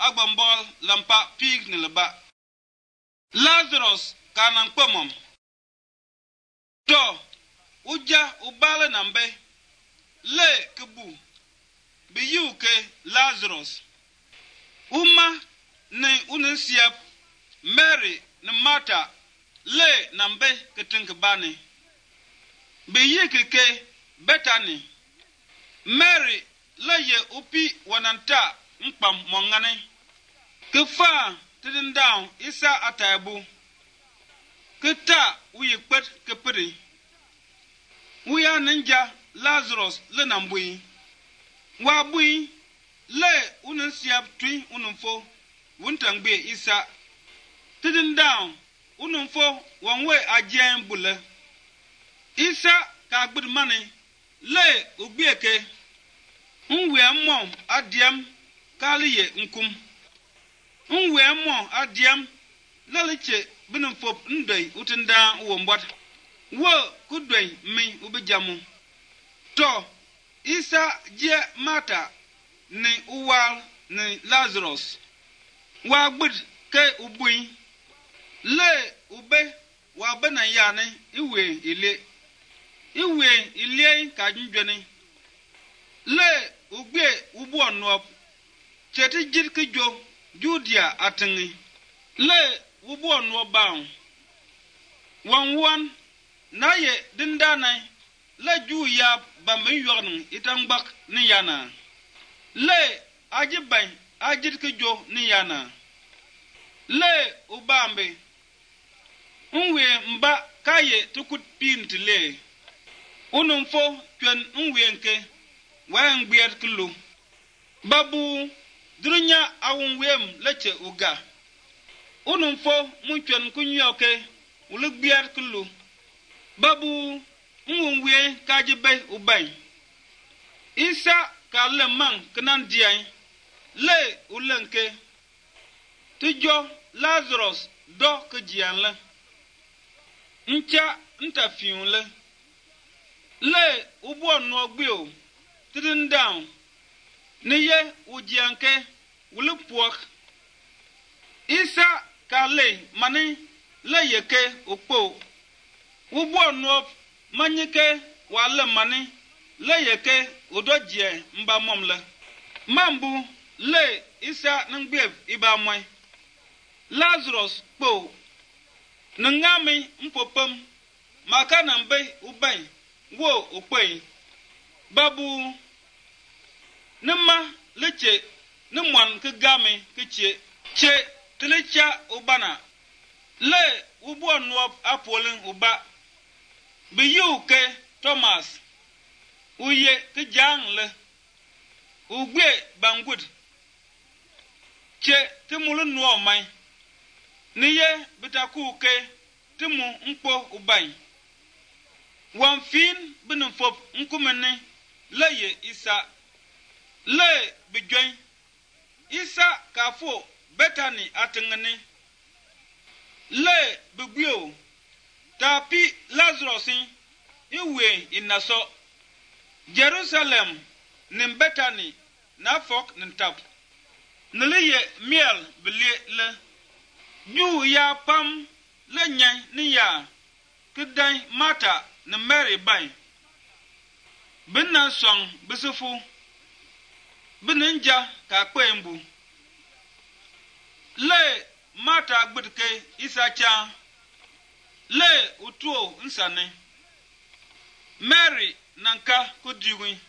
agbambol lampa pig ni leba. Lazarus kanan kpemom. To uja ubale nambe le kebu biyu ke Lazarus. Uma ni unisiap Mary ni Martha le nambe ketinke bani. Biyi ke Bethany. Mary le ye upi wananta mkpam mongane. Kefa tidin down isa ataibu. Keta uyi kwet kepiri. Uya ninja Lazarus le nambui. Wabui le unisiap tui unumfo wuntangbe isa. Tidin down unumfo wanwe ajien bule. Isa kagbid mani le ubieke. Unwe mom adiam kaliye nkum. Unwe mom adiam laliche binumfo ndoi utinda uwombot. Wo kudwei mi ubijamu. To Isa je Martha ni uwal ni Lazarus. Wagbid ke ubui. Le ube wabena yane iwe ile. Iwe ile kajunjweni. Le ugbe ubu onwop. Cheti jirki jo Judea atingi. Le ubu onwop baun. Wan na ye dindanai. Le ju ya bambi yornung itangbak ni yana. Le ajibay ajirki jo ni yana. Le ubambe. Unwe mba kaye tukut pinti le. Unumfo kwen unwe nke. Wang bier kulu. Babu drunya awunwem leche uga. Unumfo munchwen kunyoke uluk bier kulu. Babu unwe kajibe ubay. Isa kalle mang kenan diay. Le ulenke. Tujo Lazarus do kejian le. Ncha ntafiun le. Le ubo no gbio. Tidin down. Niye ujianke wulupuok. Isa kale mani le yeke ukpo. Ubo no manyike wale mani le yeke udojie mba momle. Mambu le isa nangbev iba moy. Lazarus po. Nangami mpopem. Maka nambe ubay. Wo ukpay. Babu Nima leche Nimwan ke game ke che telecha ubana. Le ubo nwop apolin uba. Biyu ke Thomas. Uye ke jang le. Ugwe bangud. Che timulu nuo mai. Niye bitaku ke timu mpo ubay. Wanfin binumfop nkumene leye Isa. Le bijoin. Isa kafo Bethany atingene. Le bigwio. Tapi Lazarusin iwe inaso. Jerusalem nim Bethany na fok nintap. Niliye miel bilie le. Ju ya pam le nyai ni ya. Kidai Martha na Mary bay. Binan song bisufu. Bininja ka kwembu. Le Martha gbidke Isa cha. Le utuo nsane. Mary nanka kudiwi.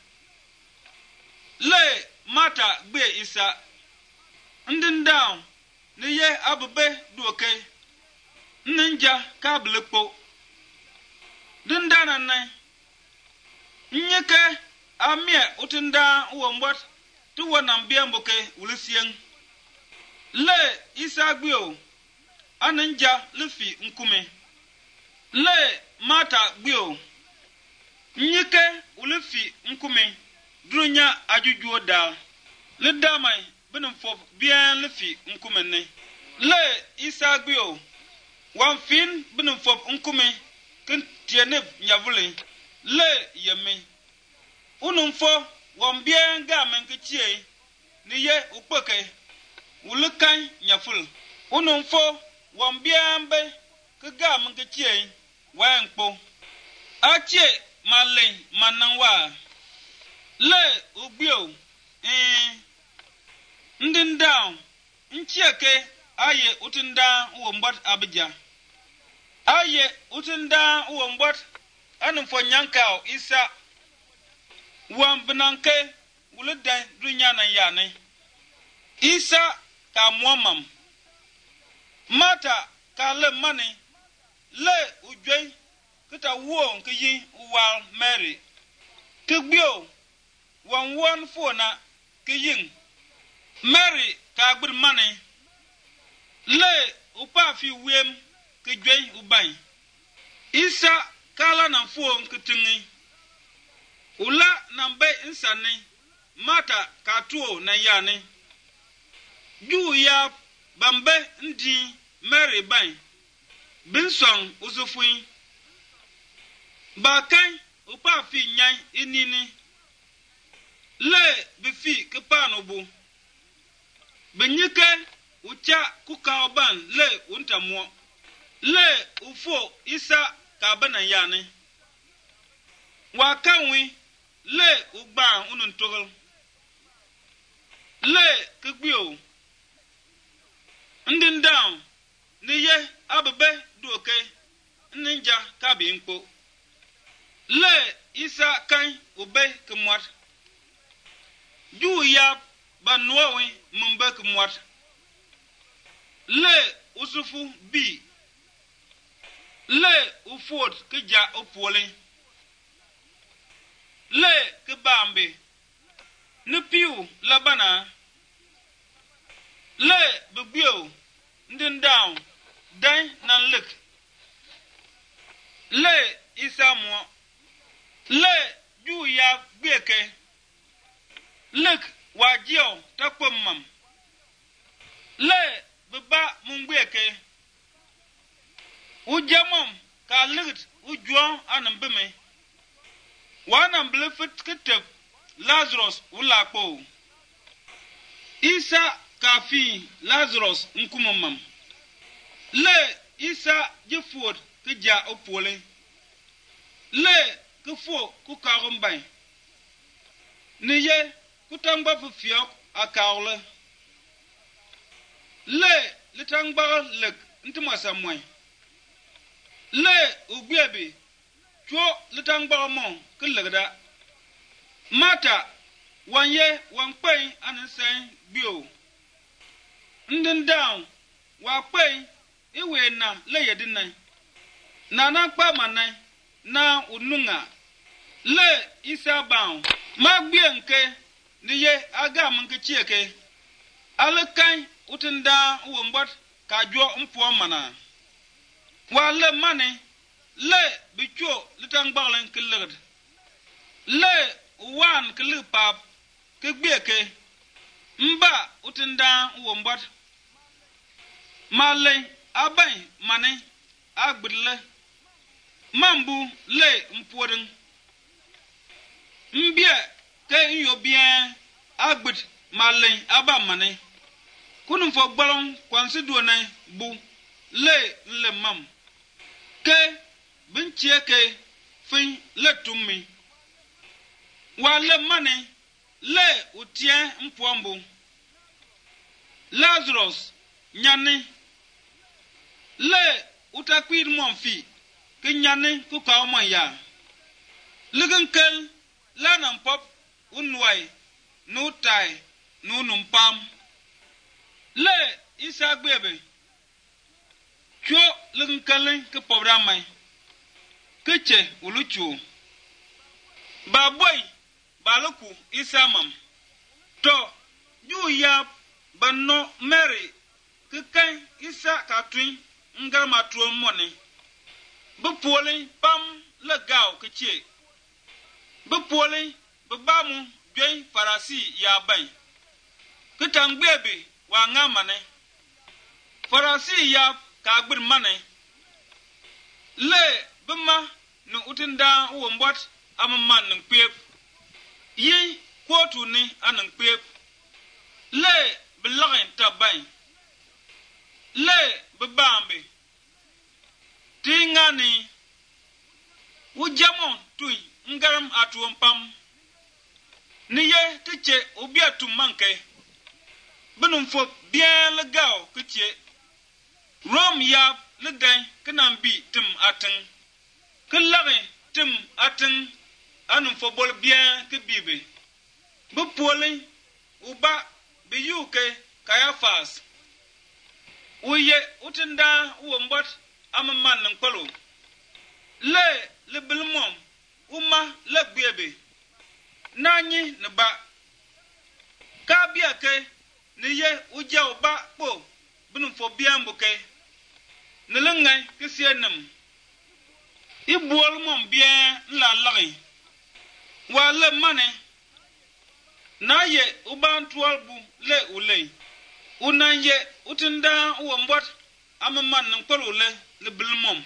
Le Martha gbe Isa. Ndin down niye abube duoke. Ninja ka blikpo. Dindana nai. Nyeke amie utinda uwombot tuwa nambiamboke ulisien. Le Isa gbio aninja lifi nkume. Le Martha gbio nyeke ulifi nkume drunya ajujuo da. Le damai binumfop bien lifi nkume ne. Le Isa gbio wanfin binumfop nkume tienib nyavuli le yemi unumfo wambien gamen kichie niye ukpeke wulukan nyaful unun fo wan biambe ke gam ke tie wan po ache malen mananwa le ugbio ndin down nchieke aye utinda uwombat abija aye utinda uwombat anun fo nyankao isa wan binanke wuludan dunyana yane isa ka muamam mata ka le mani le ujwe kita wo ke yi wal Mary ke gbio wan won fona ke yin Mary ka gbir mani le upa fi wem ke jwe uban isa kala na fo ke tingi ula nambe insani mata ka tuo na yani ju ya bambe ndi Mary ban binson uzufui ba kan upa fi nyan inini le bifi ke panobu benyike ucha kukaoban le untamo le ufo isa ka bana yani wa kanwi le ugba unun togol le kegbio ndin down niye abebe duoke ninja kabi nkpo le isa kan ube kemwat ju ya banwowi mumbe kemwat le usufu bi le ufot keja opole le kebambe ne piu labana le begbio ndin down dan nan lik le isa mo le ju ya gbeke lik wajio takwamam le beba mungbeke ujamam ka ligt ujuan anambeme wanam blefit kitep Lazarus ulakpo isa kafi Lazarus nkumamam le isa jefod keja opole le kefo kukagumbai niye kutangba fufiok akaule le litangba lek ntimasa moy le ugbebe cho litangba mo kelegda mata wanye wanpai ansen bio ndin down wa pai iwe na le yedinai na kpa manai na ununga le isa baun magbie nke niye aga nke chieke alkan utinda wombot ka jo mpo mana wa le mane le bicho litangbalan kelerd le wan kelipap ke gbieke mba utinda wombot male abai mane agbirle mambu le mporin mbie ke yo bien agbit male aba mane kunun fo gbalon kwansi duone bu le mam ke binchie ke fin le tummi wa le mane le utien mpombu Lazarus nyane le utakwir monfi ke nyane ku ka mo ya ligankel la nan pop unwai no tai no numpam le isa gbebe cho ligankel ke pobramai keche uluchu ba boy baluku isa mam to yu ya banno Mary kekan isa katwin ngarma tuon mone bu pole pam le gaw keche bu pole bu bamu gwen farasi ya ban ketan gbebe wa ngamane farasi ya ka gbir mane le bima no utinda wombot amman nan pep yi kotu ni anan pep le bilagin tabai le bebambe tingani ujamo tui ngaram atuom pam niye tiche obiatu manke benum fo bien le gao kiche rom ya le dan kanambi tim atin kelare tim atin anum fo bol bien ke bibe bu polin uba be yuke kayafas uye utinda uwombot amman nan kwalo le bilmom uma le gbebe nanyi ne ba ka bia ke ne ye uja oba po bunum fo bia mbuke ne lengai ke sienam ibuol mom bia la lagi wa le mane na ye uban tualbu le ulei unanye utinda uwombot amman nan kwalo le bilmom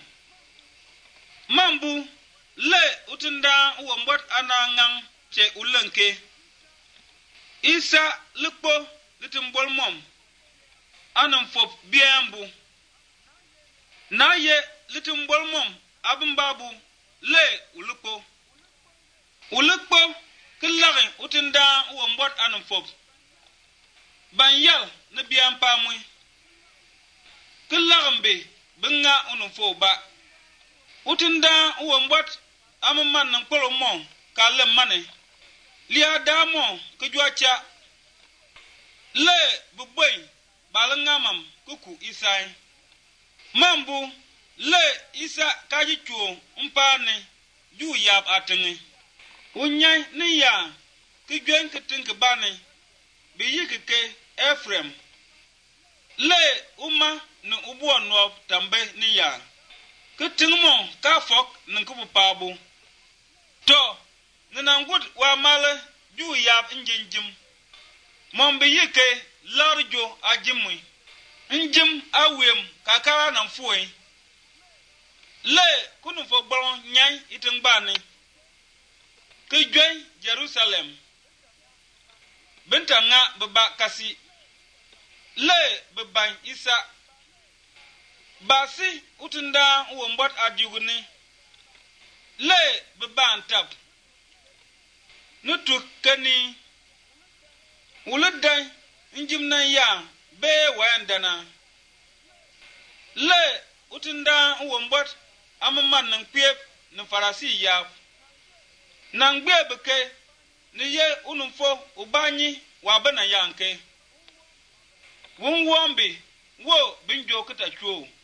mambu le utinda uwombot anangang che ulenke isa lukpo litimbol mom anam fop biambu na ye litimbol mom abumbabu le ulukpo kilagin utinda uwombot anam fop banyal na biampa mui kilagin benga unum fo ba utinda uwombot amman nan kwalo mom kale mane lia damo kujwacha le buboy balangamam kuku isai mambu le isa kajichu umpane ju yab atenge unyai ni ya kujwen ketinke bane biyikeke Ephraim le uma no ubuo no tambe ni ya ketingmo kafok nkubu pabu to nanangud wa male ju yab injinjim mombe yike larjo ajimwi injim awem kakara nan fuwe le kunu fo gbon nyai itingbani kejwen Jerusalem bentanga beba kasi le beban isa basi utinda uwombot adjuguni le beban tab nutu kani uludan injimna ya be wandana le utinda uwombot amman nan piep na farasi ya nan gbebeke ni ye unumfo ubanyi wa bana yanke won wombe wo binjo kita chuo